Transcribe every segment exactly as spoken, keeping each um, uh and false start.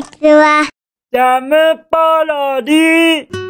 ちは。 ジャムパロディ。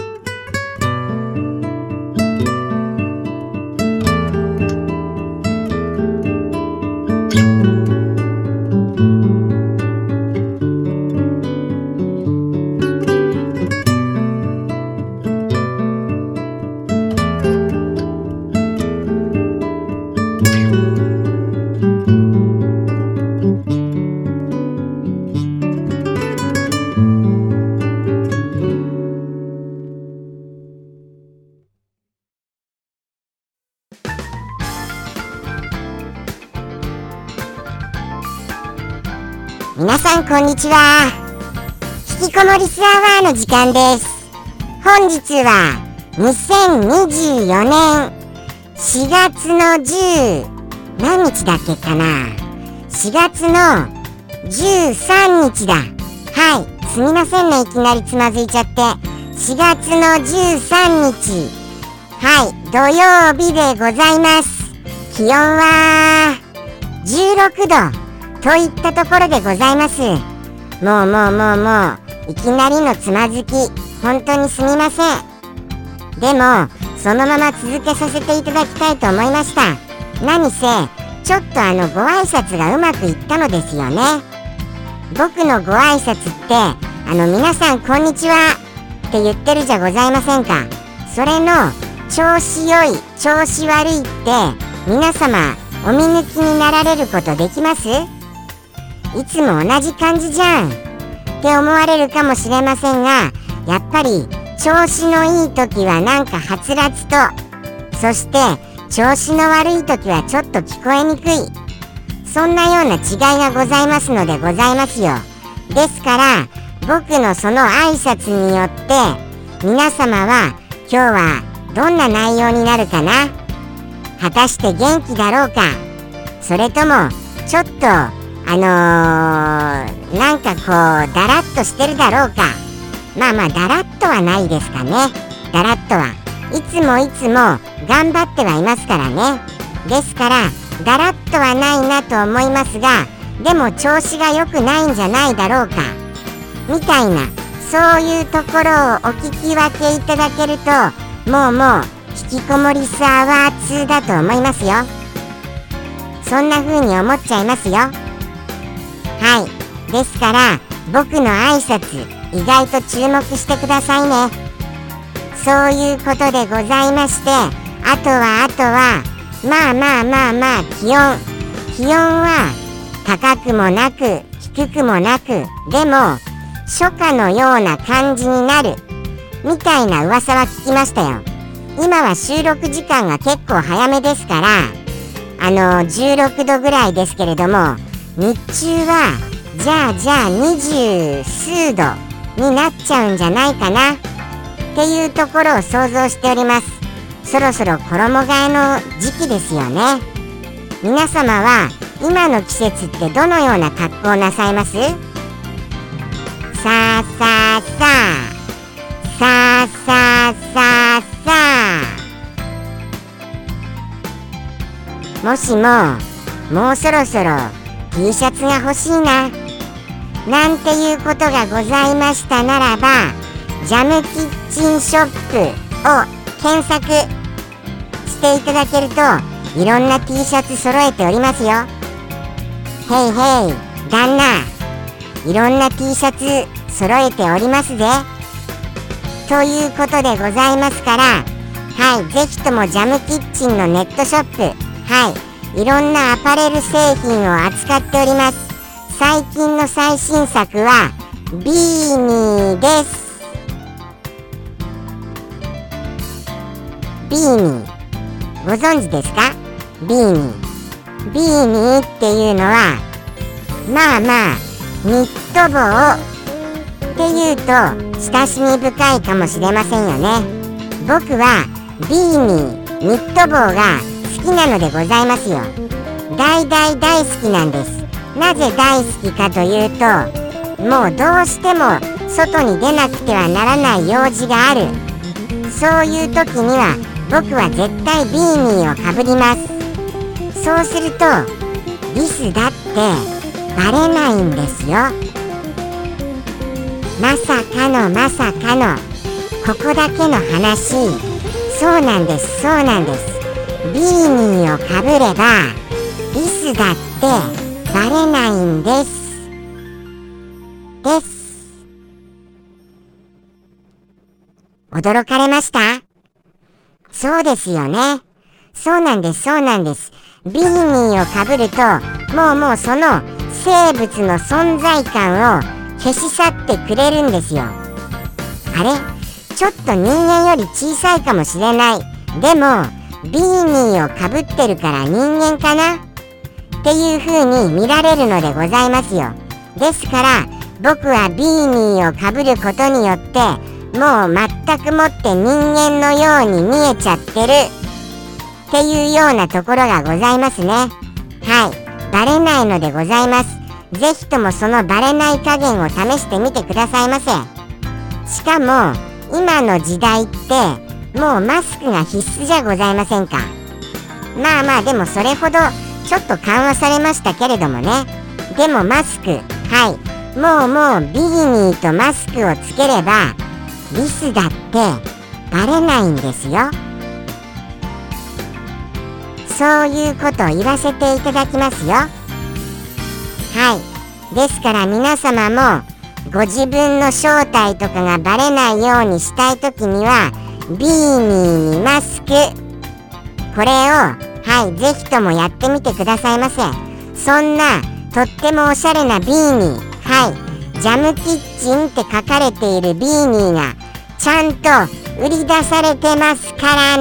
皆さんこんにちは。引きこもりスアワーの時間です。本日はにせんにじゅうよねんしがつのじゅう何日だっけかな。しがつのじゅうさんにちだ。はい、すみませんね、いきなりつまずいちゃって。しがつのじゅうさんにち、はい、土曜日でございます。気温はじゅうろくどといったところでございます。もうもうもうもういきなりのつまずき、本当にすみません。でもそのまま続けさせていただきたいと思いました。何せちょっとあのご挨拶がうまくいったのですよね。僕のご挨拶ってあの皆さんこんにちはって言ってるじゃございませんか。それの調子良い調子悪いって皆様お見抜きになられることできます？いつも同じ感じじゃんって思われるかもしれませんが、やっぱり調子のいい時はなんかはつらつと、そして調子の悪い時はちょっと聞こえにくい、そんなような違いがございますのでございますよ。ですから僕のその挨拶によって皆様は今日はどんな内容になるかな。果たして元気だろうか、それともちょっとあのー、なんかこうだらっとしてるだろうか。まあまあだらっとはないですかね。だらっとはいつもいつも頑張ってはいますからね。ですからだらっとはないなと思いますが、でも調子が良くないんじゃないだろうかみたいな、そういうところをお聞き分けいただけると、もうもう引きこもりスアワーツーだと思いますよ。そんな風に思っちゃいますよ。はい、ですから僕の挨拶意外と注目してくださいね。そういうことでございまして、あとはあとはまあまあまあまあ気温気温は高くもなく低くもなく、でも初夏のような感じになるみたいな噂は聞きましたよ。今は収録時間が結構早めですから、あのじゅうろくどぐらいですけれども、日中はじゃあじゃあにじゅうすうどになっちゃうんじゃないかなっていうところを想像しております。そろそろ衣替えの時期ですよね。皆様は今の季節ってどのような格好をなさいます？さあさあさあさあさあさあさあ、もしももうそろそろ T シャツが欲しいななんていうことがございましたならば、ジャムキッチンショップを検索していただけるといろんな T シャツ揃えておりますよ。へいへい旦那、いろんな T シャツ揃えておりますぜということでございますから、はい、ぜひともジャムキッチンのネットショップ、はい、いろんなアパレル製品を扱っております。最近の最新作はビーニーです。ビーニーご存知ですか？ビーニービーニーっていうのはまあまあニット帽っていうと親しみ深いかもしれませんよね。僕はビーニーニット帽が好きなのでございますよ。大大大好きなんです。なぜ大好きかというと、もうどうしても外に出なくてはならない用事がある。そういう時には僕は絶対ビーニーをかぶります。そうするとリスだってバレないんですよ。 まさかのまさかのここだけの話。そうなんです、そうなんです。ビーニーをかぶればリスだってバレないんですです。驚かれました？そうですよね。そうなんです、そうなんです。ビーニーをかぶるともうもうその生物の存在感を消し去ってくれるんですよ。あれ、ちょっと人間より小さいかもしれない。でもビーニーをかぶってるから人間かなっていう風に見られるのでございますよ。ですから僕はビーニーをかぶることによってもう全くもって人間のように見えちゃってるっていうようなところがございますね。はい、バレないのでございます。ぜひともそのバレない加減を試してみてくださいませ。しかも今の時代ってもうマスクが必須じゃございませんか。まあまあでもそれほどちょっと緩和されましたけれどもね。でもマスク、はい、もうもうビーニーとマスクをつければリスだってバレないんですよ。そういうことを言わせていただきますよ。はい、ですから皆様もご自分の正体とかがバレないようにしたいときにはビーニーにマスク、これをはいぜひともやってみてくださいませ。そんなとってもおしゃれなビーニー、はいジャムキッチンって書かれているビーニーがちゃんと売り出されてますから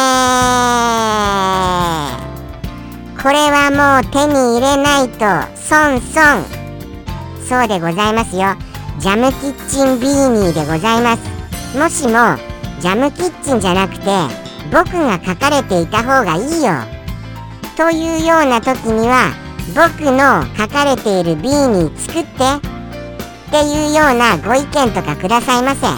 ね。これはもう手に入れないと損損。そうでございますよ。ジャムキッチンビーニーでございます。もしもジャムキッチンじゃなくて僕が書かれていた方がいいよというような時には僕の書かれているビーニー作ってっていうようなご意見とかくださいませ。はい、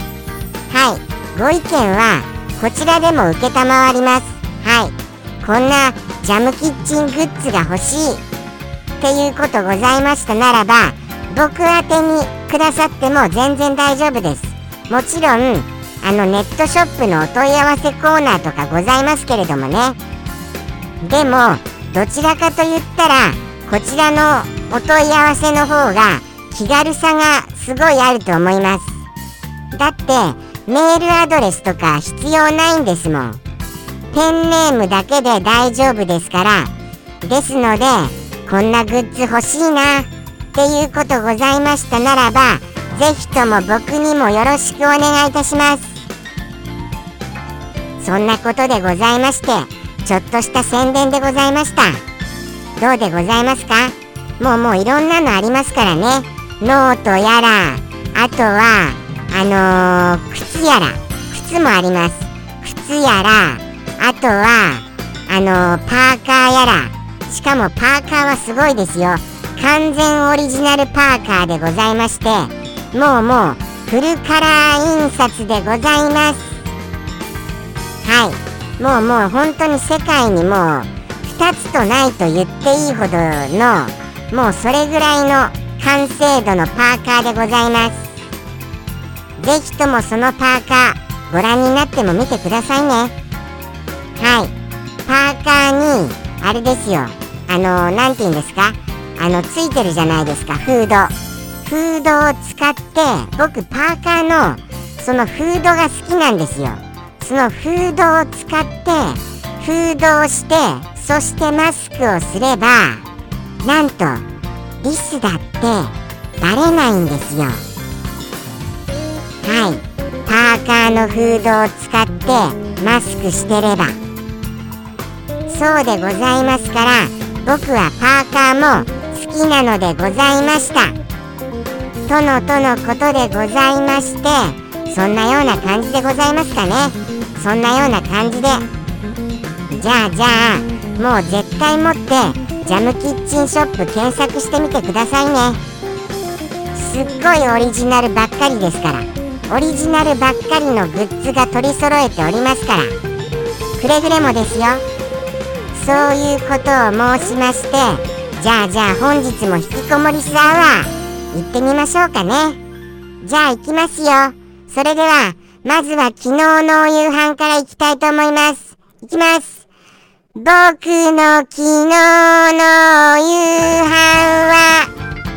ご意見はこちらでも承ります。はい、こんなジャムキッチングッズが欲しいっていうことございましたならば僕宛てにくださっても全然大丈夫です。もちろんあのネットショップのお問い合わせコーナーとかございますけれどもね。でもどちらかと言ったらこちらのお問い合わせの方が気軽さがすごいあると思います。だってメールアドレスとか必要ないんですもん。ペンネームだけで大丈夫ですから。ですのでこんなグッズ欲しいなっていうことございましたならばぜひとも僕にもよろしくお願いいたします。そんなことでございましてちょっとした宣伝でございました。どうでございますか。もうもういろんなのありますからね。ノートやらあとはあのー、靴やら靴もあります。靴やらあとはあのー、パーカーやら。しかもパーカーはすごいですよ。完全オリジナルパーカーでございましてもうもうフルカラー印刷でございます。はい、もうもう本当に世界にもうふたつとないと言っていいほどのもうそれぐらいの完成度のパーカーでございます。ぜひともそのパーカーご覧になってもみてくださいね。はい、パーカーにあれですよ、あのなんて言うんですか、あのついてるじゃないですか、フードフードを使って僕パーカーのそのフードが好きなんですよ。そのフードを使ってフードをしてそしてマスクをすればなんとリスだってバレないんですよ。はい、パーカーのフードを使ってマスクしてればそうでございますから、僕はパーカーも好きなのでございましたとのとのことでございまして、そんなような感じでございますかね。そんなような感じでじゃあじゃあもう絶対持ってジャムキッチンショップ検索してみてくださいね。すっごいオリジナルばっかりですから、オリジナルばっかりのグッズが取り揃えておりますから、くれぐれもですよ。そういうことを申しまして、じゃあじゃあ本日も引きこもりスアワー行ってみましょうかね。 じゃあ行きますよ。それでは、まずは昨日のお夕飯から行きたいと思います。行きます。僕の昨日のお夕飯は、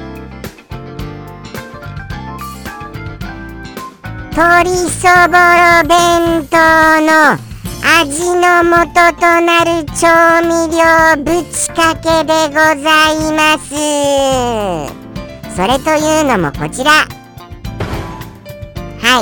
鶏そぼろ弁当の味の素となる調味料ぶちかけでございます。それというのもこちら。はい、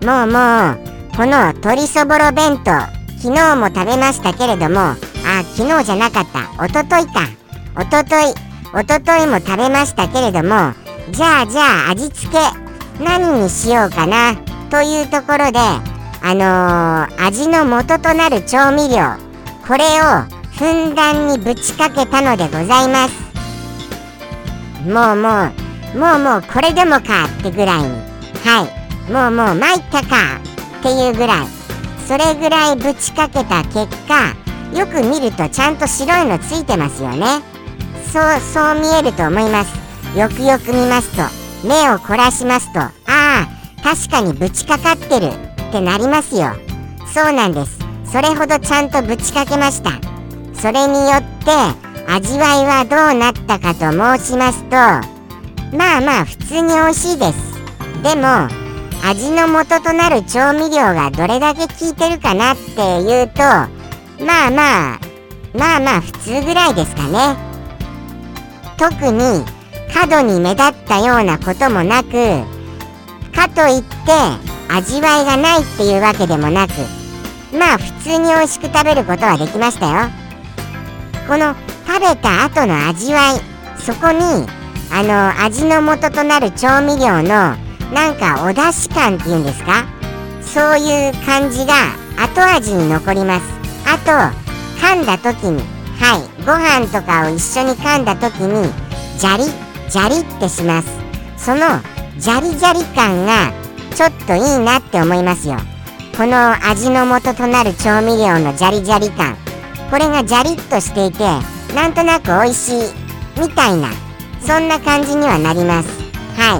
もうもうこの鶏そぼろ弁当、昨日も食べましたけれども、あ、昨日じゃなかった、おとといか、おとといおとといも食べましたけれども、じゃあじゃあ味付け何にしようかなというところで、あのー、味の素となる調味料、これをふんだんにぶちかけたのでございます。もうもうもうもうこれでもかってぐらいに、はい、もうもう参ったかっていうぐらい、それぐらいぶちかけた結果、よく見るとちゃんと白いのついてますよね。そうそう見えると思います。よくよく見ますと、目を凝らしますと、ああ確かにぶちかかってるってなりますよ。そうなんです。それほどちゃんとぶちかけました。それによって味わいはどうなったかと申しますと、まあまあ普通に美味しいです。でも味の素となる調味料がどれだけ効いてるかなっていうと、まあまあまあまあ普通ぐらいですかね。特に過度に目立ったようなこともなく、かといって味わいがないっていうわけでもなく、まあ普通に美味しく食べることはできましたよ。この食べた後の味わい、そこにあの味の素となる調味料のなんかお出汁感っていうんですか、そういう感じが後味に残ります。あと噛んだ時に、はい、ご飯とかを一緒に噛んだ時にジャリジャリってします。そのジャリジャリ感がちょっといいなって思いますよ。この味の素となる調味料のジャリジャリ感、これがジャリッとしていて、なんとなく美味しいみたいな、そんな感じにはなります。はい、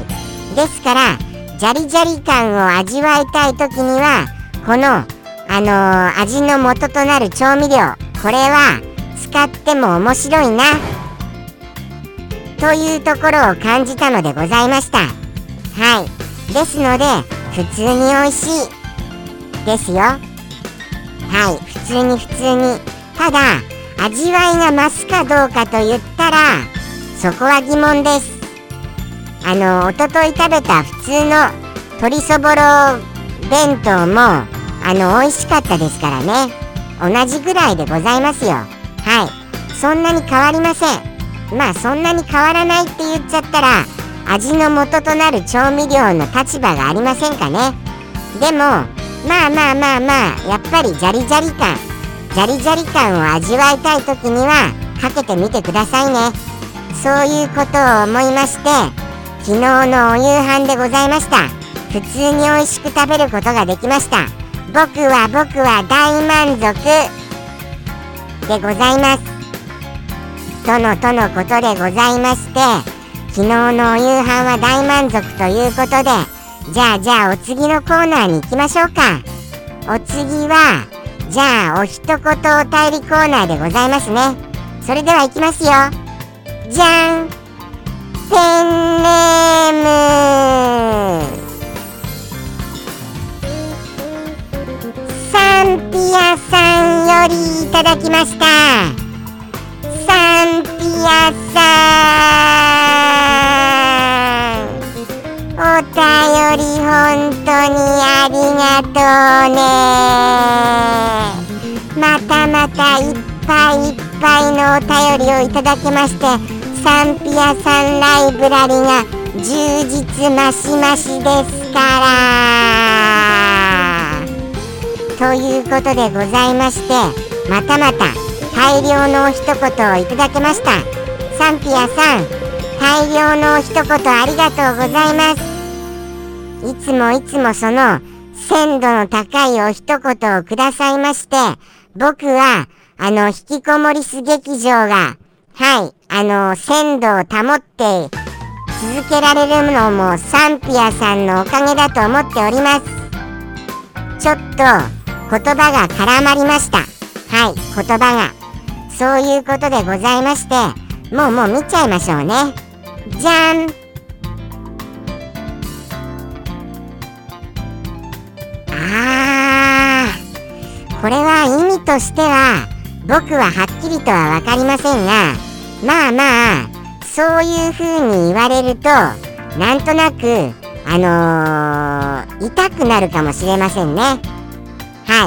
ですからジャリジャリ感を味わいたい時には、このあのー、味の素となる調味料、これは使っても面白いなというところを感じたのでございました。はい、ですので普通に美味しいですよ。はい、普通に普通に。ただ味わいが増すかどうかと言ったら、そこは疑問です。あのおととい食べた普通の鶏そぼろ弁当もあの美味しかったですからね。同じぐらいでございますよ。はい、そんなに変わりません。まあそんなに変わらないって言っちゃったら、味の素となる調味料の立場がありませんかね。でもまあまあまあまあ、やっぱりジャリジャリ感ジャリジャリ感を味わいたい時にはかけてみてくださいね。そういうことを思いまして、昨日のお夕飯でございました。普通に美味しく食べることができました。僕は僕は大満足でございます。とのとのことでございまして、昨日のお夕飯は大満足ということで、じゃあじゃあお次のコーナーに行きましょうか。お次はじゃあお一言お便りコーナーでございますね。それでは行きますよ。じゃん、ペンネームサンピアさんよりいただきました。サンピアさん、お便り本当にありがとうね。またまたいっぱいいっぱいのお便りをいただきまして、サンピアさんライブラリが充実マシマシですから。ということでございまして、またまた大量のお一言をいただきました。サンピアさん、大量のお一言ありがとうございます。いつもいつもその鮮度の高いお一言をくださいまして、僕はあの引きこもりす劇場が、はい、あの鮮度を保って続けられるのもサンピアさんのおかげだと思っております。ちょっと言葉が絡まりました。はい、言葉がそういうことでございまして、もうもう見ちゃいましょうね。じゃん。あー、これは意味としては僕ははっきりとは分かりませんが、まあまあそういう風に言われるとなんとなくあのー、痛くなるかもしれませんね。はい、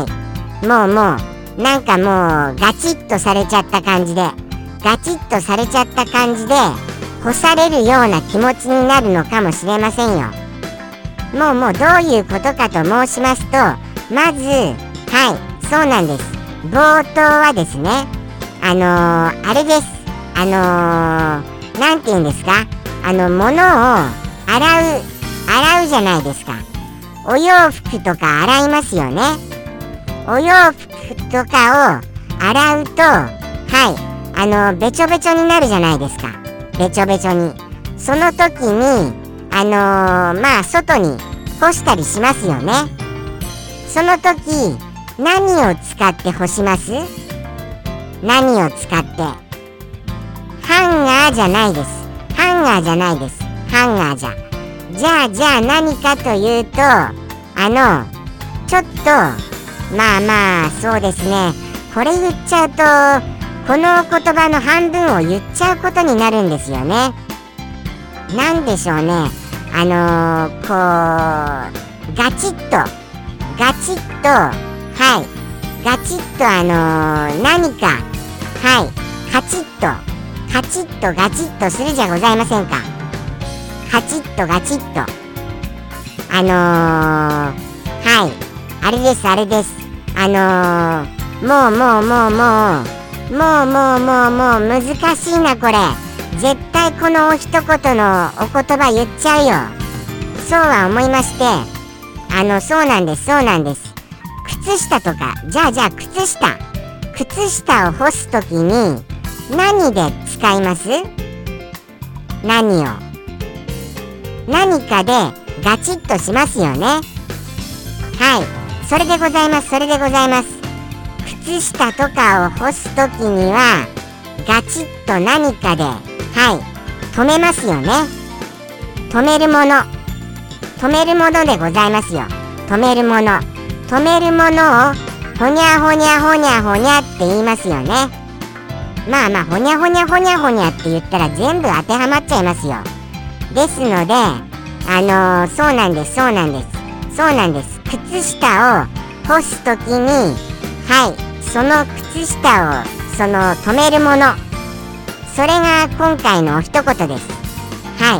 もうもうなんかもうガチッとされちゃった感じでガチッとされちゃった感じで干されるような気持ちになるのかもしれませんよ。もうもうどういうことかと申しますと、まずはいそうなんです。冒頭はですね、あのー、あれです。あのー、なんて言うんですか、あの物を洗う洗うじゃないですか。お洋服とか洗いますよね。お洋服とかを洗うと、はいあのべちょべちょになるじゃないですか。べちょべちょに。その時にあのー、まあ外に干したりしますよね。その時何を使って干します？何を使って？ハンガーじゃないです。ハンガーじゃないです。ハンガーじゃじゃあじゃあ何かというと、あのちょっとまあまあそうですね、これ言っちゃうとこの言葉の半分を言っちゃうことになるんですよね。なんでしょうね、あのー、こうガチッとガチッとはいガチッとあのー、何かはいカチッとカチッとガチッとするじゃございませんか。カチッとガチッとあのー、はいあれですあれですあのー、もうもうもうもうもうもうもうもう難しいなこれ。絶対このお一言のお言葉言っちゃうよ。そうは思いまして、あのそうなんですそうなんです。靴下とか、じゃあじゃあ靴下靴下を干すときに何で使います？何を何かでガチッとしますよね。はい、それでございますそれでございます。靴下とかを干すときにはガチッと何かではい止めますよね。止めるもの止めるものでございますよ。止めるもの止めるものをほにゃほにゃほにゃほにゃって言いますよね。まあまあほにゃほにゃほにゃほにゃって言ったら全部当てはまっちゃいますよ。ですのであのー、そうなんですそうなんですそうなんです。靴下を干すときにはいその靴下をその止めるもの、それが今回のお一言です。はい、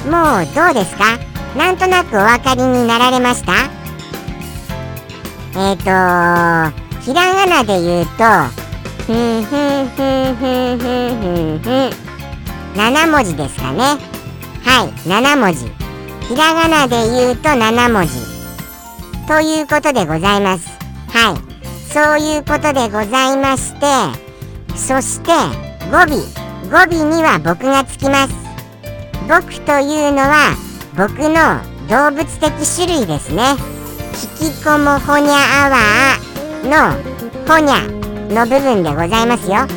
もうどうですか？なんとなくお分かりになられました？えーとひらがなで言うとふんふんふんふんふんふんふんなな文字ですかね。はい、なな文字。ひらがなで言うとなな文字ということでございます。はい、そういうことでございまして、そして語尾語尾には僕がつきます。僕というのは僕の動物的種類ですね。引きこもほにゃアワーのほにゃの部分でございますよ。はい、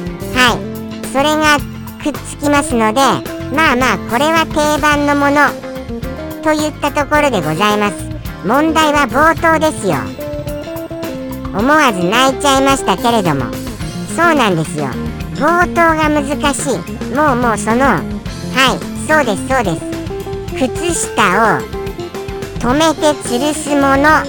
それがくっつきますので、まあまあこれは定番のものといったところでございます。問題は冒頭ですよ。思わず泣いちゃいましたけれども、そうなんですよ。冒頭が難しい。もうもうそのはいそうですそうです。靴下を止めて吊るすもの、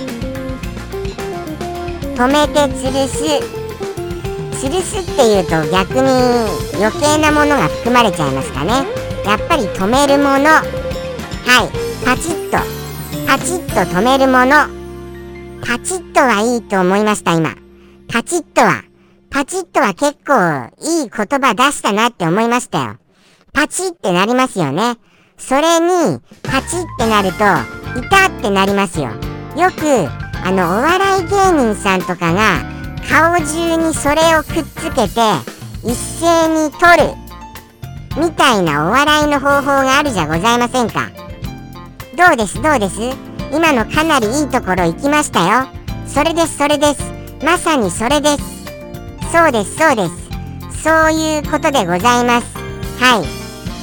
止めて吊るす吊るすっていうと逆に余計なものが含まれちゃいますかね。やっぱり止めるもの、はいパチッとパチッと止めるもの。パチッとはいいと思いました。今パチッとはパチッとは結構いい言葉出したなって思いましたよ。パチってなりますよね。それにパチってなるといたってなりますよ。よくあのお笑い芸人さんとかが顔中にそれをくっつけて一斉に撮るみたいなお笑いの方法があるじゃございませんか。どうですどうです。今のかなりいいところ行きましたよ。それですそれです。まさにそれです。そうですそうです。そういうことでございます。はい。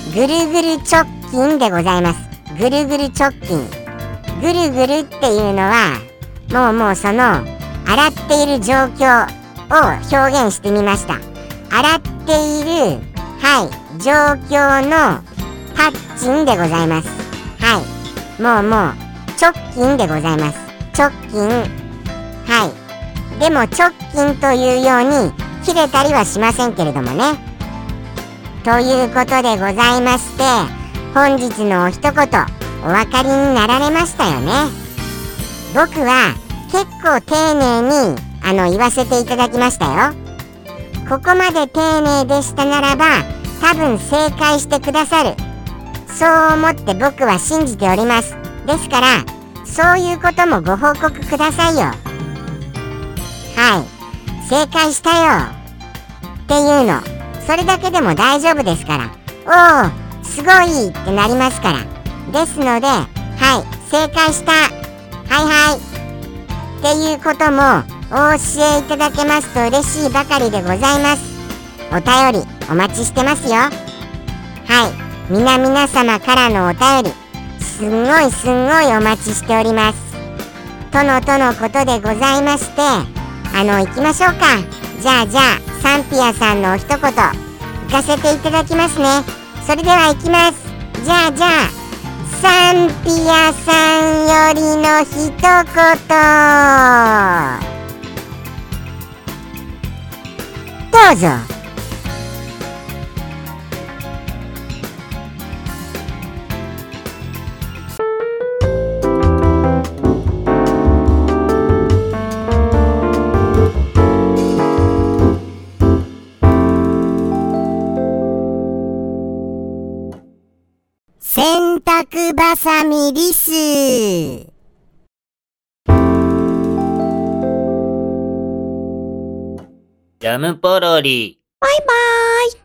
ぐるぐる直筋でございます。ぐるぐる直筋。ぐるぐるっていうのはもうもうその洗っている状況を表現してみました。洗っている、はい、状況のパッチンでございます。はい。もうもう直筋でございます。直筋。はい。でも直筋というように切れたりはしませんけれどもね。ということでございまして、本日のお一言お分かりになられましたよね。僕は結構丁寧にあの言わせていただきましたよ。ここまで丁寧でしたならば多分正解してくださる、そう思って僕は信じております。ですからそういうこともご報告くださいよ。はい、正解したよっていうの、それだけでも大丈夫ですから。おお、すごいってなりますから。ですので、はい、正解した、はいはいっていうこともお教えいただけますと嬉しいばかりでございます。お便りお待ちしてますよ。はい、皆々様からのお便りすんごいすんごいお待ちしております。とのとのことでございまして、あの行きましょうか。じゃあじゃあサンピアさんのお一言行かせていただきますね。それでは行きます。じゃあじゃあサンピアさんよりの一言どうぞ。洗濯バサミリス。 ジャムポロリ。 バイバーイ。